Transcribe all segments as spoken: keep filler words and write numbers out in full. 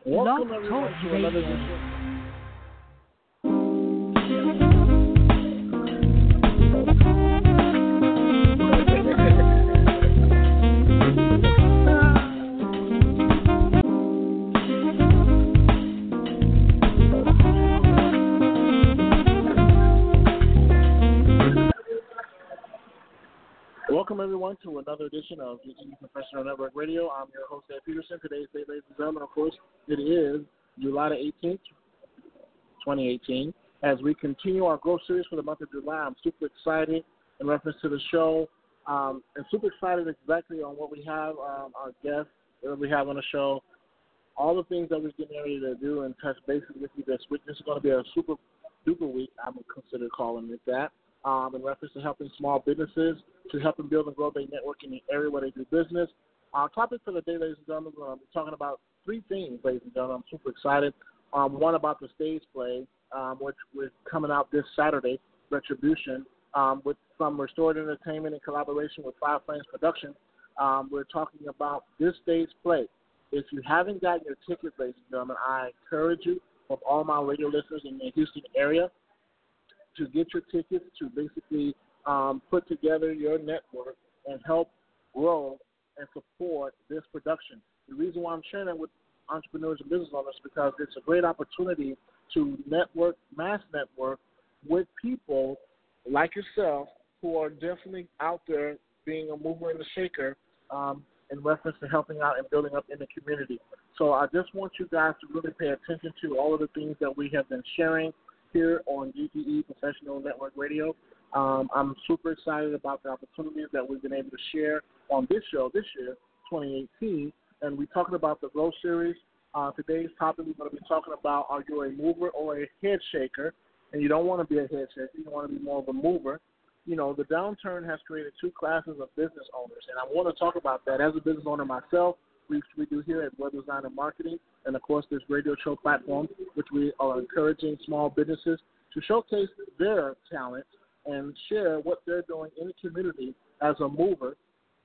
Blog Welcome Talk everyone to another Radio. edition. Welcome everyone to another edition of G T E Professional Network Radio. I'm your host, Ed Peterson. Today's date, ladies and gentlemen, of course, it is July the eighteenth, twenty eighteen. As we continue our growth series for the month of July, I'm super excited in reference to the show, um, and super excited exactly on what we have, um, our guests that we have on the show, all the things that we're getting ready to do and touch bases with you this week. This is going to be a super duper week, I would consider calling it that. Um, in reference to helping small businesses to help them build and grow their network in the area where they do business. Our topic for the day, ladies and gentlemen, we're going to be talking about three things, ladies and gentlemen. I'm super excited. Um, one about the stage play, um, which is coming out this Saturday, Retribution, um, with from Restored Entertainment in collaboration with Five Frames Production. Um, we're talking about this stage play. If you haven't gotten your tickets, ladies and gentlemen, I encourage you, of all my radio listeners in the Houston area, to get your tickets to basically um, put together your network and help grow and support this production. The reason why I'm sharing it with entrepreneurs and business owners is because it's a great opportunity to network, mass network with people like yourself who are definitely out there being a mover and a shaker um, in reference to helping out and building up in the community. So I just want you guys to really pay attention to all of the things that we have been sharing here on G T E Professional Network Radio. Um, I'm super excited about the opportunities that we've been able to share on this show this year, twenty eighteen, and we're talking about the Growth Series. Uh, today's topic, we're going to be talking about, are you a mover or a head shaker? And you don't want to be a head shaker. You want to be more of a mover. You know, the downturn has created two classes of business owners, and I want to talk about that. As a business owner myself, we, we do here at Web Design and Marketing, and, of course, this radio show platform, which we are encouraging small businesses to showcase their talent and share what they're doing in the community as a mover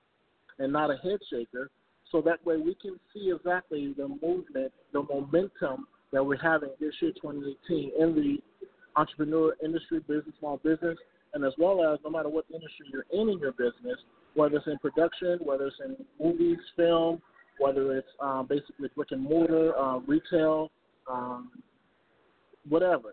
and not a head shaker, so that way we can see exactly the movement, the momentum that we're having this year, twenty eighteen, in the entrepreneur industry, business, small business, and as well as no matter what industry you're in in your business, whether it's in production, whether it's in movies, film, whether it's um, basically brick and mortar, uh, retail, um, whatever.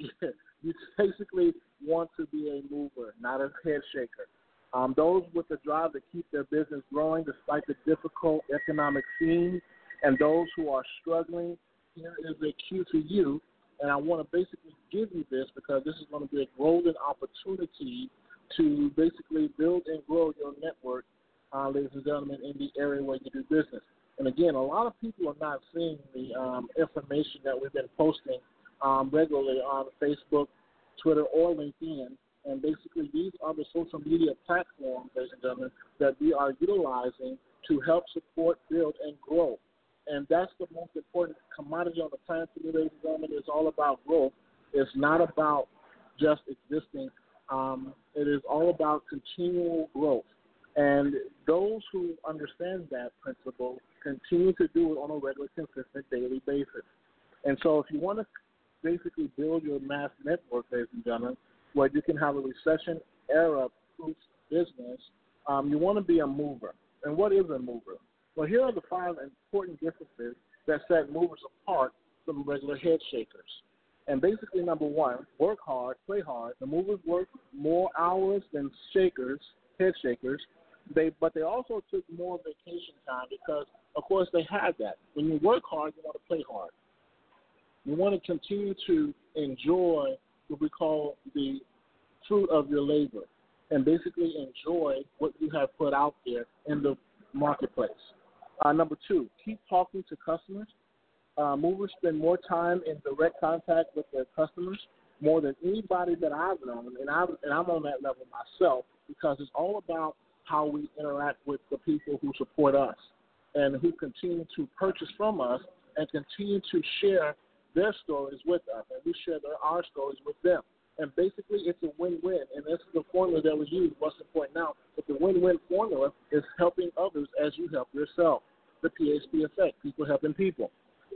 You basically want to be a mover, not a head shaker. Um, those with the drive to keep their business growing despite the difficult economic scene, and those who are struggling, here is a cue to you. And I want to basically give you this because this is going to be a golden opportunity to basically build and grow your network, uh, ladies and gentlemen, in the area where you do business. And again, a lot of people are not seeing the um, information that we've been posting um, regularly on Facebook, Twitter, or LinkedIn. And basically, these are the social media platforms, ladies and gentlemen, that we are utilizing to help support, build, and grow. And that's the most important commodity on the planet to me, ladies and gentlemen. It's all about growth. It's not about just existing. Um, it is all about continual growth. And those who understand that principle continue to do it on a regular, consistent, daily basis. And so if you want to basically build your mass network, ladies and gentlemen, where you can have a recession-era-proof business, um, you want to be a mover. And what is a mover? Well, here are the five important differences that set movers apart from regular head shakers. And basically, number one, work hard, play hard. The movers work more hours than shakers, head shakers. They, but they also took more vacation time because, of course, they had that. When you work hard, you want to play hard. You want to continue to enjoy what we call the fruit of your labor and basically enjoy what you have put out there in the marketplace. Uh, number two, keep talking to customers. Uh, movers spend more time in direct contact with their customers more than anybody that I've known, and, I've, and I'm on that level myself because it's all about how we interact with the people who support us and who continue to purchase from us and continue to share their stories with us, and we share their, our stories with them. And basically, it's a win-win, and that's the formula that we use, what's the point now? But the win-win formula is helping others as you help yourself, the P H P effect, people helping people.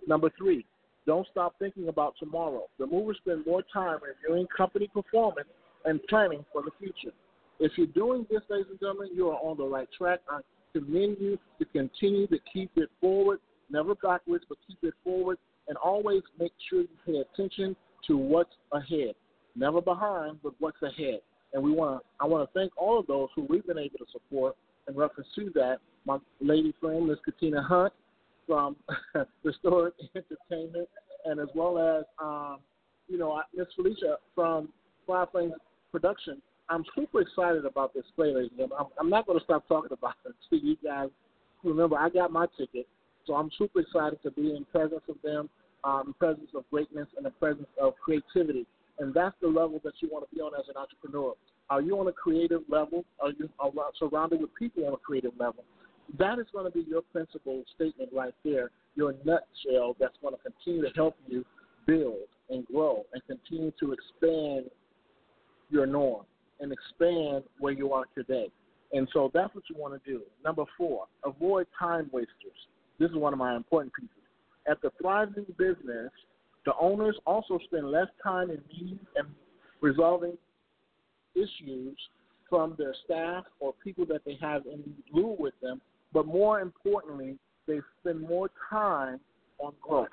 Number three, don't stop thinking about tomorrow. The movers spend more time reviewing company performance and planning for the future. If you're doing this, ladies and gentlemen, you are on the right track. I commend you to continue to keep it forward, never backwards, but keep it forward, and always make sure you pay attention to what's ahead. Never behind, but what's ahead. And we want to. I want to thank all of those who we've been able to support in reference to that. My lady friend, Miss Katina Hunt from Restored Entertainment, and as well as, um, you know, Miss Felicia from Fire Flames Production. I'm super excited about this play, ladies and gentlemen. I'm, I'm not going to stop talking about it until you guys remember I got my ticket. So I'm super excited to be in presence of them, um, in presence of greatness, and in presence of creativity. And that's the level that you want to be on as an entrepreneur. Are you on a creative level? Are you surrounded with people on a creative level? That is going to be your principal statement right there, your nutshell that's going to continue to help you build and grow and continue to expand your norm and expand where you are today. And so that's what you want to do. Number four, avoid time wasters. This is one of my important pieces. At the thriving business, the owners also spend less time in meetings and resolving issues from their staff or people that they have in lieu with them, but more importantly, they spend more time on growth.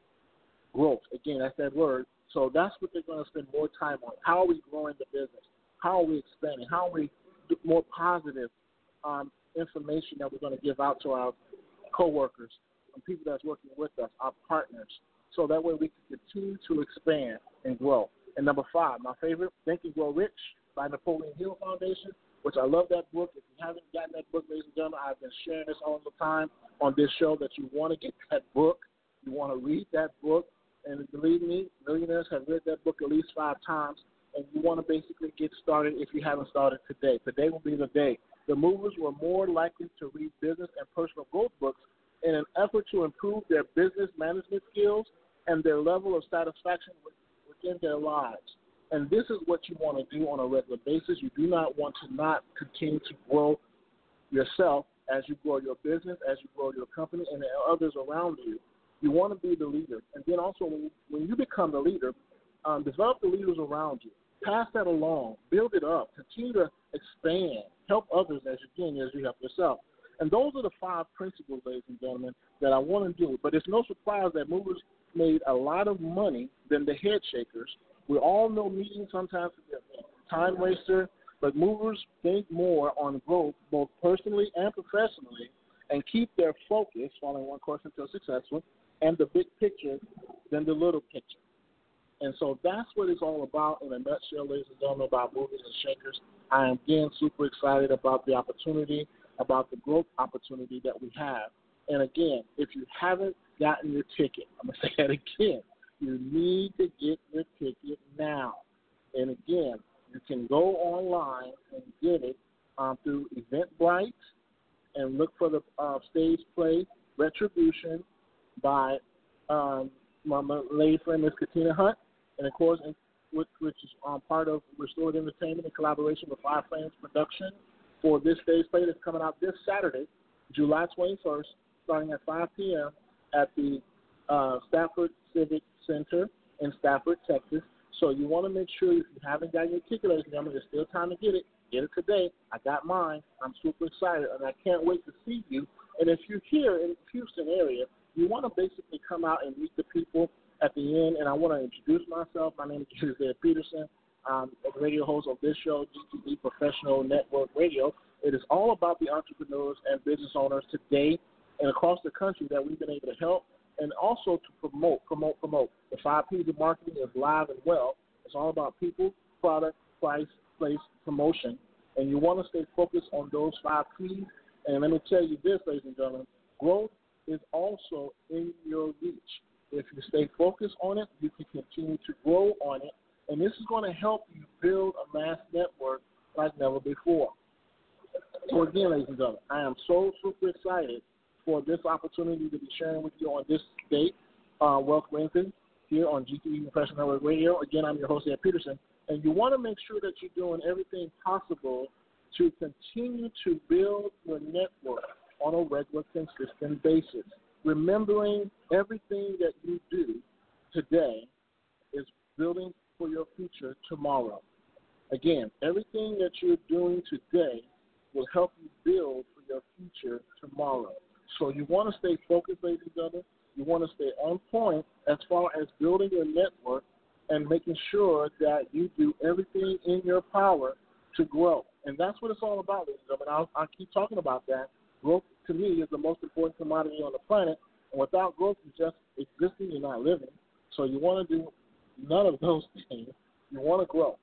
Growth, again, that's that word. So that's what they're going to spend more time on. How are we growing the business? How are we expanding? How are we more positive um, information that we're going to give out to our coworkers and people that's working with us, our partners, so that way we can continue to expand and grow. And number five, my favorite, Think and Grow Rich by Napoleon Hill Foundation, which I love that book. If you haven't gotten that book, ladies and gentlemen, I've been sharing this all the time on this show that you want to get that book. You want to read that book. And believe me, millionaires have read that book at least five times. And you want to basically get started if you haven't started today. Today will be the day. The movers were more likely to read business and personal growth books in an effort to improve their business management skills and their level of satisfaction within their lives. And this is what you want to do on a regular basis. You do not want to not continue to grow yourself as you grow your business, as you grow your company, and the others around you. You want to be the leader. And then also when you, when you become the leader, um, develop the leaders around you. Pass that along. Build it up. Continue to expand. Help others as you can, as you help yourself. And those are the five principles, ladies and gentlemen, that I want to do. But it's no surprise that movers made a lot of money than the head shakers. We all know meetings sometimes are a time waster, but movers think more on growth, both personally and professionally, and keep their focus, following one course until successful, and the big picture than the little picture. And so that's what it's all about in a nutshell, ladies and gentlemen, about movers and shakers. I am, again, super excited about the opportunity, about the growth opportunity that we have. And, again, if you haven't gotten your ticket, I'm going to say that again, you need to get your ticket now. And, again, you can go online and get it um, through Eventbrite and look for the uh, stage play Retribution by um, my, my lady friend, Miss Katina Hunt. And, of course, which, which is um, part of Restored Entertainment in collaboration with Fire Flames Production for this stage play that's coming out this Saturday, July twenty-first, starting at five p.m. at the uh, Stafford Civic Center in Stafford, Texas. So you want to make sure if you haven't got your ticket, ladies and gentlemen, there's still time to get it. Get it today. I got mine. I'm super excited, and I can't wait to see you. And if you're here in the Houston area, you want to basically come out and meet the people at the end, and I want to introduce myself. My name is Isaiah Peterson. I'm a radio host of this show, G T E Professional Network Radio. It is all about the entrepreneurs and business owners today and across the country that we've been able to help, and also to promote, promote, promote. The five P's of marketing is live and well. It's all about people, product, price, place, promotion, and you want to stay focused on those five P's. And let me tell you this, ladies and gentlemen, growth is also in your reach. If you stay focused on it, you can continue to grow on it, and this is going to help you build a mass network like never before. So again, ladies and gentlemen, I am so super excited for this opportunity to be sharing with you on this date, uh, Wealth Wednesday, here on G T E Professional Network Radio. Again, I'm your host, Ed Peterson, and you want to make sure that you're doing everything possible to continue to build your network on a regular, consistent basis. remembering everything that you do today is building for your future tomorrow. Again, everything that you're doing today will help you build for your future tomorrow. So you want to stay focused, ladies and gentlemen. You want to stay on point as far as building your network and making sure that you do everything in your power to grow. And that's what it's all about, ladies and gentlemen. I'll, I'll keep talking about that. Growth, to me, is the most important commodity on the planet. And without growth, you're just existing, you're not living. So you want to do none of those things. You want to grow.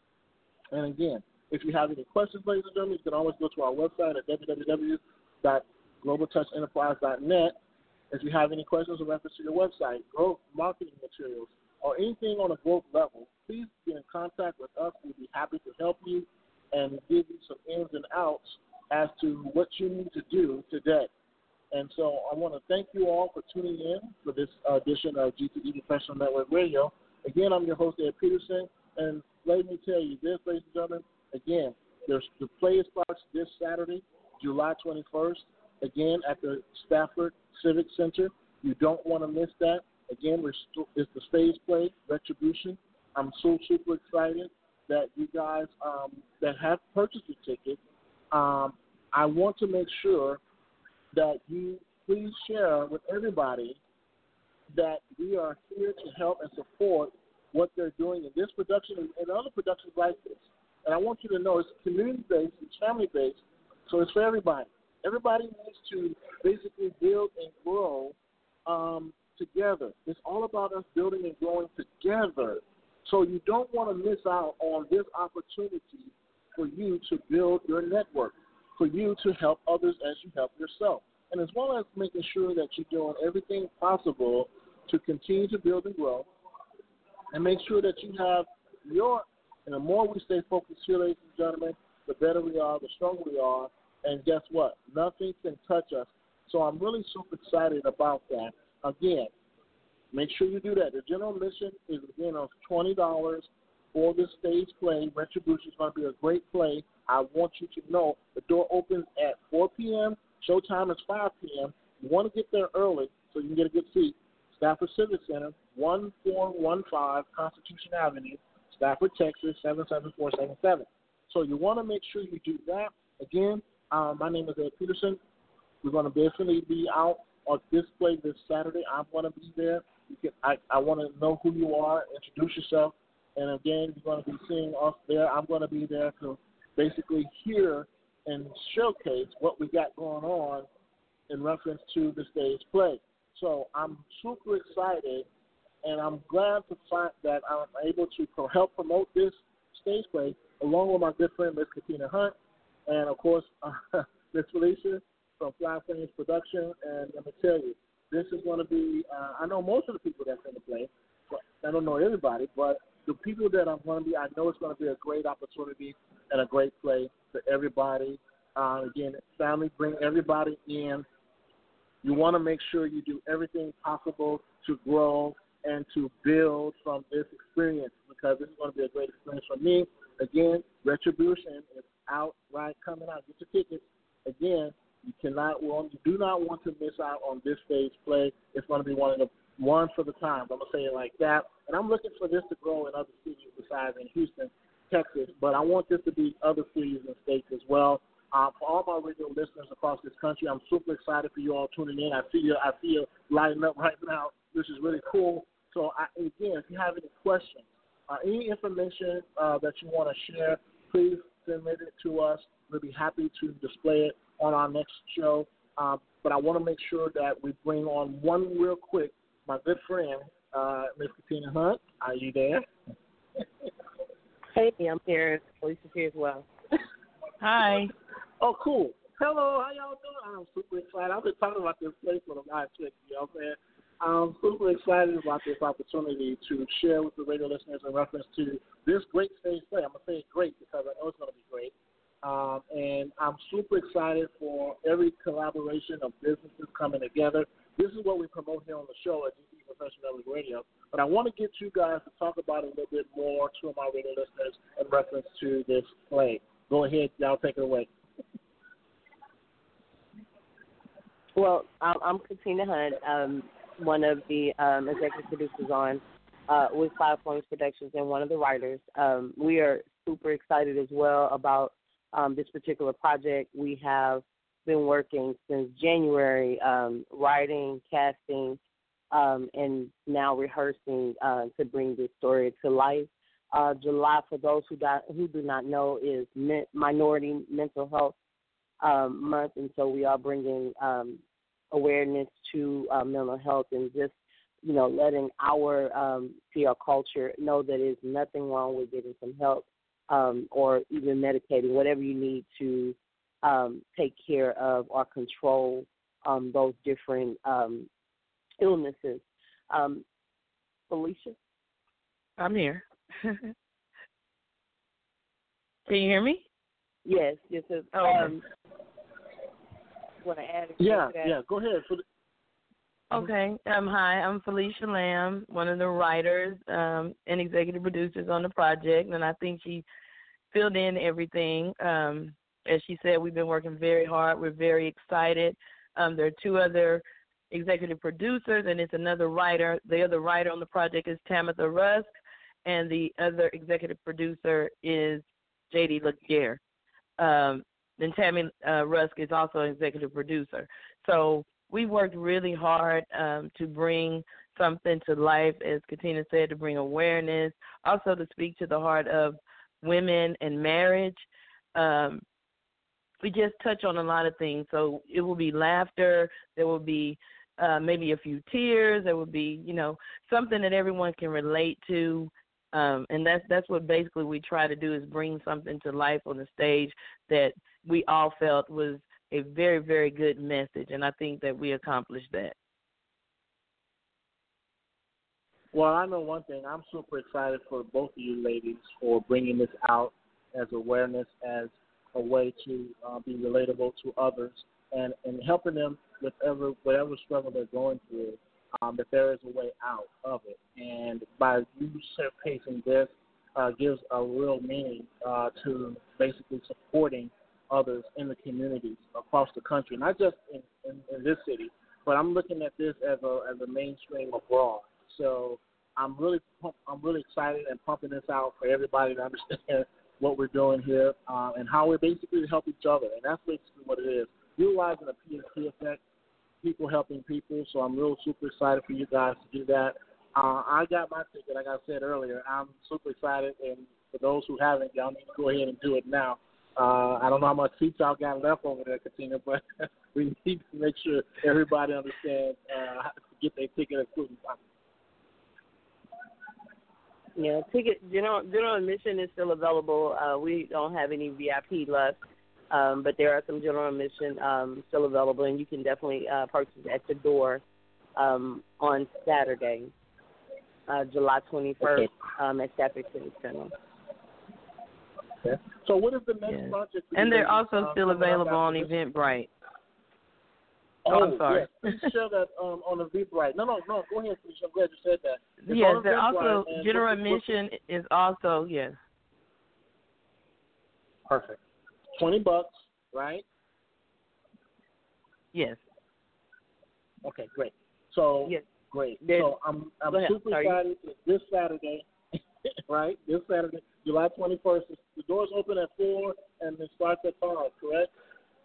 And again, if you have any questions, ladies and gentlemen, you can always go to our website at w w w dot global touch enterprise dot net. If you have any questions in reference to your website, growth, marketing materials, or anything on a growth level, please get in contact with us. We'll be happy to help you and give you some ins and outs as to what you need to do today. And so I want to thank you all for tuning in for this edition of G two E Professional Network Radio. Again, I'm your host, Ed Peterson, and let me tell you this, ladies and gentlemen, again, there's the play starts this Saturday, July twenty-first, again at the Stafford Civic Center. You don't want to miss that. Again, we're st- it's the stage play, Retribution. I'm so super excited that you guys um, that have purchased a ticket, um, I want to make sure that you please share with everybody that we are here to help and support what they're doing in this production and other productions like this. And I want you to know it's community-based, it's family-based, so it's for everybody. Everybody needs to basically build and grow um, together. It's all about us building and growing together. So you don't want to miss out on this opportunity for you to build your network, for you to help others as you help yourself. And as well as making sure that you're doing everything possible to continue to build and grow, and make sure that you have your, and the more we stay focused here, ladies and gentlemen, the better we are, the stronger we are, and guess what? Nothing can touch us. So I'm really super excited about that. Again, make sure you do that. The general admission is, again, of twenty dollars for this stage play. Retribution is going to be a great play. I want you to know the door opens at four p.m. Showtime is five p.m. You want to get there early so you can get a good seat. Stafford Civic Center, one four one five Constitution Avenue, Stafford, Texas, seven seven four seven seven. So you want to make sure you do that. Again, um, my name is Ed Peterson. We're going to definitely be out on display this Saturday. I'm going to be there. You can, I, I want to know who you are, introduce yourself. And again, you're going to be seeing us there. I'm going to be there to basically hear and showcase what we got going on in reference to the stage play. So I'm super excited, and I'm glad to find that I'm able to pro- help promote this stage play along with my good friend, Miss Katina Hunt, and, of course, uh, Miss Felicia from Fly Flames Production. And let me tell you, this is going to be, uh, I know most of the people that's in the play. But I don't know everybody, but the people that I'm going to be, I know it's going to be a great opportunity and a great play for everybody. Uh, again, family, bring everybody in. You want to make sure you do everything possible to grow and to build from this experience, because this is going to be a great experience for me. Again, Retribution is out, right, coming out. Get your tickets. Again, you cannot, well, you do not want to miss out on this stage play. It's going to be one of the one for the times. I'm going to say it like that. And I'm looking for this to grow in other cities besides in Houston, Texas. But I want this to be other cities and states as well. Uh, for all my radio listeners across this country, I'm super excited for you all tuning in. I see you, I see you lighting up right now, which is really cool. So, I, again, if you have any questions, uh, any information uh, that you want to share, please submit it to us. We'll be happy to display it on our next show. Uh, but I want to make sure that we bring on one real quick, my good friend, uh, Miss Katina Hunt. Are you there? Hey, I'm here. Felicia's here as well. Hi. Oh, cool. Hello, how y'all doing? I'm super excited. I've been talking about this place for a lot of tricks, you know what I'm saying? I'm super excited about this opportunity to share with the radio listeners in reference to this great stage play. I'm going to say it great because I know it's going to be great. Um, and I'm super excited for every collaboration of businesses coming together. This is what we promote here on the show at G T Professional Network Radio. But I want to get you guys to talk about it a little bit more to my radio listeners in reference to this play. Go ahead, y'all take it away. Well, I'm, I'm Katina Hunt, um, one of the um, executive producers on uh, with Five Points Productions and one of the writers. Um, we are super excited as well about um, this particular project. We have been working since January, um, writing, casting, um, and now rehearsing uh, to bring this story to life. Uh, July, for those who, do, who do not know, is Mi- Minority Mental Health um, Month, and so we are bringing um, awareness to uh, mental health and just, you know, letting our um, P R culture know that there's nothing wrong with getting some help um, or even medicating, whatever you need to um, take care of or control um, those different um, illnesses. Um, Felicia? I'm here. Can you hear me? Yes, this is. Oh, okay. Um, want to add? Yeah, to that? yeah. Go ahead. Okay. Um, hi, I'm Felicia Lamb, one of the writers um, and executive producers on the project, and I think she filled in everything. Um, as she said, we've been working very hard. We're very excited. Um, there are two other executive producers, and it's another writer. The other writer on the project is Tamitha Rusk, and the other executive producer is J D Laguerre. Um, and Tammy uh, Rusk is also an executive producer. So we worked really hard um, to bring something to life, as Katina said, to bring awareness, also to speak to the heart of women and marriage. Um, we just touch on a lot of things. So it will be laughter. There will be uh, maybe a few tears. There will be, you know, something that everyone can relate to. Um, and that's that's what basically we try to do, is bring something to life on the stage that we all felt was a very, very good message. And I think that we accomplished that. Well, I know one thing. I'm super excited for both of you ladies for bringing this out as awareness, as a way to uh, be relatable to others, and, and helping them with whatever, whatever struggle they're going through, um, that there is a way out of it. And by you showcasing this uh, gives a real meaning uh, to basically supporting others in the communities across the country, not just in, in, in this city, but I'm looking at this as a as a mainstream abroad. So I'm really pump, I'm really excited and pumping this out for everybody to understand what we're doing here uh, and how we're basically to help each other. And that's basically what it is, utilizing the P S P effect, people helping people. So I'm real super excited for you guys to do that. Uh, I got my ticket, like I said earlier. I'm super excited, and for those who haven't, y'all need to go ahead and do it now. Uh, I don't know how much seats y'all got left over there, Katina, but we need to make sure everybody understands uh, how to get their ticket as soon as possible. Yeah, ticket general general admission is still available. Uh, we don't have any V I P left, um, but there are some general admission um, still available, and you can definitely uh, purchase at the door um, on Saturday, uh, July twenty-first, okay. um, at Stafford City Center. Okay. So what is the next yes. project? And they're also uh, still available on Eventbrite. Oh, oh, I'm sorry. Yes. Please share that um, on Eventbrite. No, no, no. Go ahead, please. I'm glad you said that. It's yes, they're also general admission is also yes. Perfect. Twenty bucks, right? Yes. Okay, great. So yes. great. There's, so I'm I'm super Sorry. excited. It's this Saturday, right? This Saturday, July twenty-first. The doors open at four and it starts at five. Correct?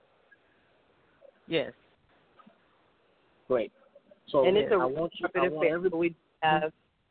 Yes. Great. So and it's a I want you. I want everybody. We have.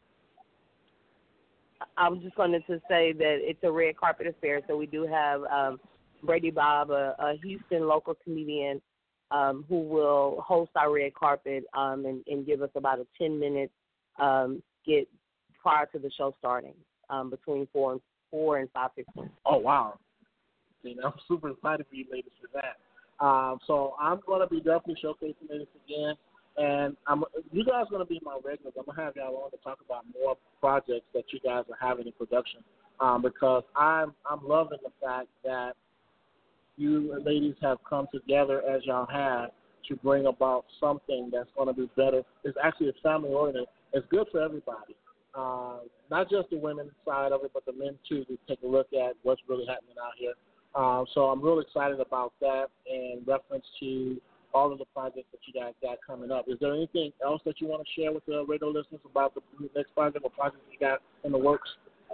I was just going to say that it's a red carpet affair. So we do have um, Brady Bob, a, a Houston local comedian, um, who will host our red carpet um, and, and give us about a ten minute um, skit prior to the show starting, um, between four and four and five fifteen. Oh wow! See, I'm super excited for you ladies for that. Um, so I'm going to be definitely showcasing this again, and I'm, you guys are going to be my regulars. I'm going to have y'all on to talk about more projects that you guys are having in production, um, because I'm I'm loving the fact that you ladies have come together as y'all have to bring about something that's going to be better. It's actually a family oriented. It's good for everybody, uh, not just the women's side of it, but the men too, to take a look at what's really happening out here. Um, so I'm really excited about that in reference to all of the projects that you guys got coming up. Is there anything else that you want to share with the radio listeners about the next project or projects you got in the works?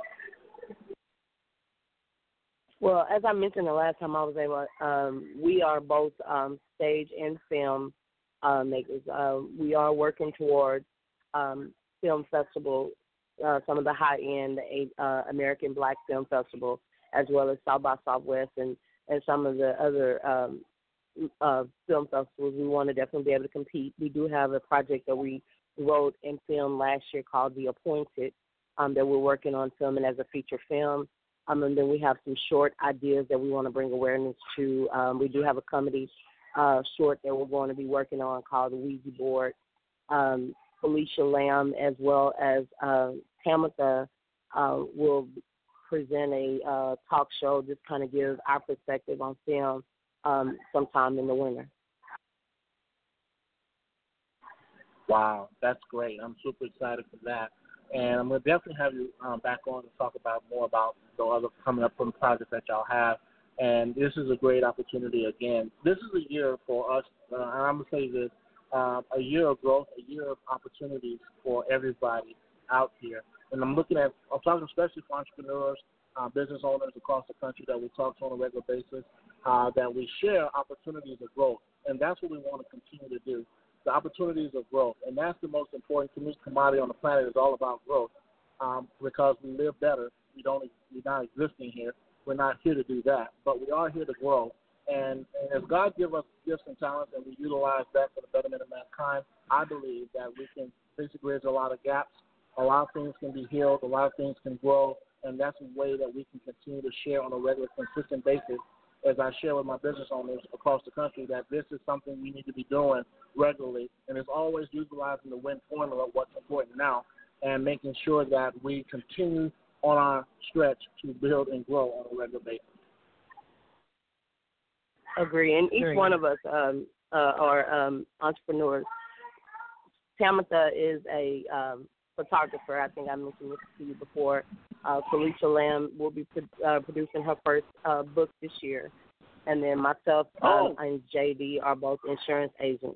Well, as I mentioned the last time I was able, um, we are both um, stage and film uh, makers. Uh, we are working towards um, film festival, uh, some of the high-end uh, American Black Film Festival, as well as South by Southwest and, and some of the other um, uh, film festivals. We want to definitely be able to compete. We do have a project that we wrote and filmed last year called The Appointed um, that we're working on filming as a feature film. Um, and then we have some short ideas that we want to bring awareness to. Um, we do have a comedy uh, short that we're going to be working on called The Ouija Board. Um, Felicia Lamb as well as uh, Tamitha uh, will present a uh, talk show, just kind of give our perspective on film um, sometime in the winter. Wow, that's great. I'm super excited for that. And I'm going to definitely have you um, back on to talk about more about the other coming up from projects that y'all have. And this is a great opportunity again. This is a year for us, uh, and I'm going to say this, uh, a year of growth, a year of opportunities for everybody out here. And I'm looking at, I'm talking especially for entrepreneurs, uh, business owners across the country that we talk to on a regular basis, uh, that we share opportunities of growth. And that's what we want to continue to do. The opportunities of growth, and that's the most important to me. Commodity on the planet is all about growth, um, because we live better. We don't, we're not existing here. We're not here to do that, but we are here to grow. And, and as God gives us gifts and talents, and we utilize that for the betterment of mankind, I believe that we can basically bridge a lot of gaps. A lot of things can be healed. A lot of things can grow, and that's a way that we can continue to share on a regular, consistent basis. As I share with my business owners across the country, that this is something we need to be doing regularly, and it's always utilizing the WIN formula, what's important now, and making sure that we continue on our stretch to build and grow on a regular basis. Agree. And each one of us um, uh, are um, entrepreneurs. Tamitha is a um, photographer. I think I mentioned this to you before. Uh, Felicia Lamb will be pro- uh, producing her first uh, book this year. And then myself oh. um, and J D are both insurance agents.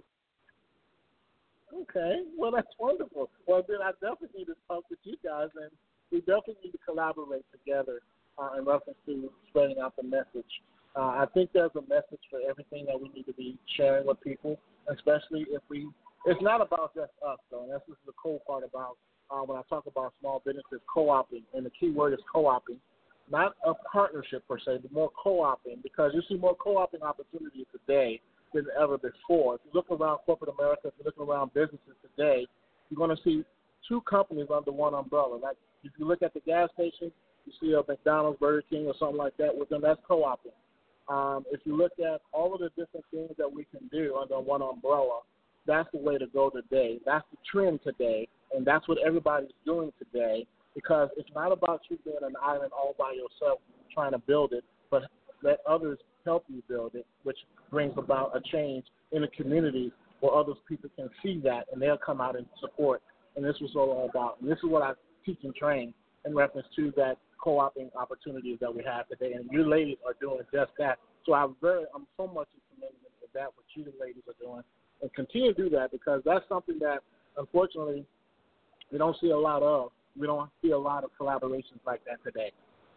Okay. Well, that's wonderful. Well, then I definitely need to talk with you guys, and we definitely need to collaborate together uh, in reference to spreading out the message. Uh, I think there's a message for everything that we need to be sharing with people, especially if we – it's not about just us, though, and that's just the cool part about uh, when I talk about small businesses, co-oping, and the key word is co-oping, not a partnership per se, but more co-oping, because you see more co-oping opportunities today than ever before. If you look around corporate America, if you look around businesses today, you're going to see two companies under one umbrella. Like if you look at the gas station, you see a McDonald's, Burger King, or something like that with them, that's co-oping. Um, if you look at all of the different things that we can do under one umbrella, that's the way to go today. That's the trend today, and that's what everybody's doing today, because it's not about you being an island all by yourself trying to build it, but let others help you build it, which brings about a change in the communities where other people can see that, and they'll come out and support. And this was all about. And this is what I teach and train in reference to that co-oping opportunities that we have today. And you ladies are doing just that. So I'm very, I'm so much in commitment to that, what you ladies are doing. And continue to do that, because that's something that, unfortunately, we don't see a lot of. We don't see a lot of collaborations like that today.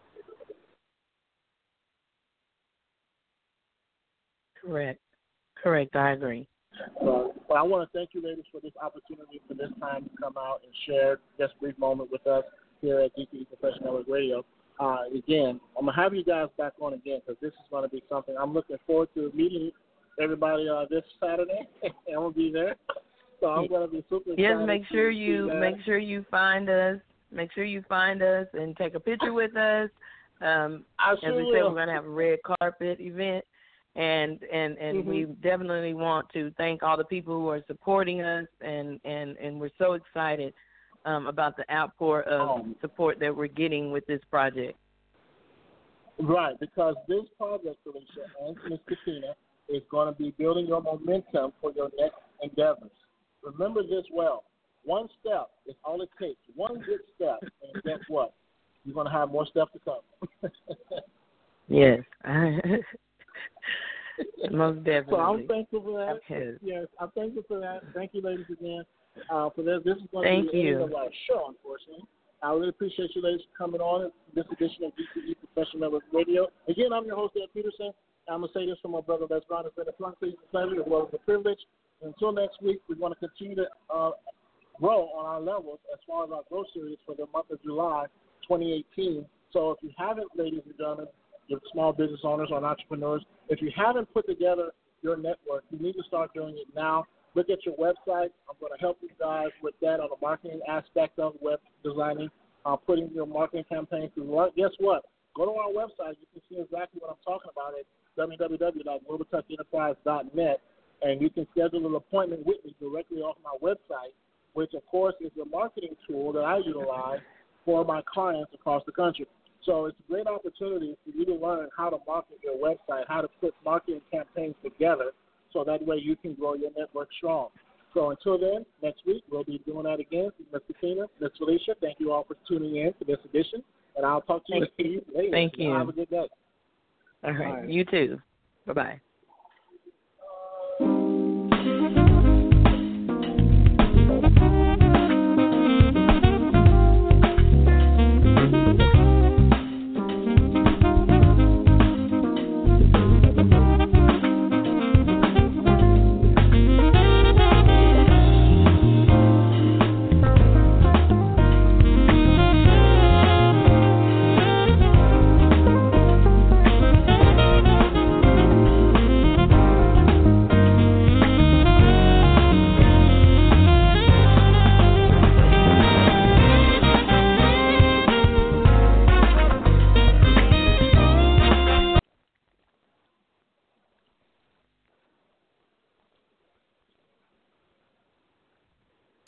Correct. Correct. I agree. So, well, I want to thank you, ladies, for this opportunity, for this time to come out and share just a brief moment with us here at D P E Professional Network Radio. Uh, again, I'm going to have you guys back on again, because this is going to be something I'm looking forward to meeting everybody uh, this Saturday. I'm going to be there. So I'm going to be super excited. Yes, make sure you make sure you find us. Make sure you find us and take a picture with us. Um, I as sure we will. said, we're going to have a red carpet event. And and, and mm-hmm. we definitely want to thank all the people who are supporting us, and, and, and we're so excited um, about the outpour of um, support that we're getting with this project. Right, because this project, Felicia and Miz Katina, is going to be building your momentum for your next endeavors. Remember this well. One step is all it takes. One good step, and guess what? You're going to have more steps to come. Yes. Most definitely. So I'm thankful for that. Okay. Yes, I'm thankful for that. Thank you, ladies, again, uh, for this. This is going Thank to be the you. end of our show, unfortunately. I really appreciate you ladies coming on in this edition of D C E Professional Network Radio. Again, I'm your host, Ed Peterson. I'm going to say this from my brother, Les Brown. It's been a pleasure as well as a privilege. Until next week, we want to continue to uh, grow on our levels as far as our growth series for the month of July twenty eighteen. So if you haven't, ladies and gentlemen, your small business owners or entrepreneurs, if you haven't put together your network, you need to start doing it now. Look at your website. I'm going to help you guys with that on the marketing aspect of web designing, uh, putting your marketing campaign through. Guess what? Go to our website. You can see exactly what I'm talking about at w w w dot global touch enterprise dot net, and you can schedule an appointment with me directly off my website, which, of course, is a marketing tool that I utilize for my clients across the country. So it's a great opportunity for you to learn how to market your website, how to put marketing campaigns together, so that way you can grow your network strong. So until then, next week, we'll be doing that again. Mister Tina, Miz Felicia, thank you all for tuning in to this edition, and I'll talk to Thank you later. Thank you. Have a good day. All right. All right. You too. Bye-bye.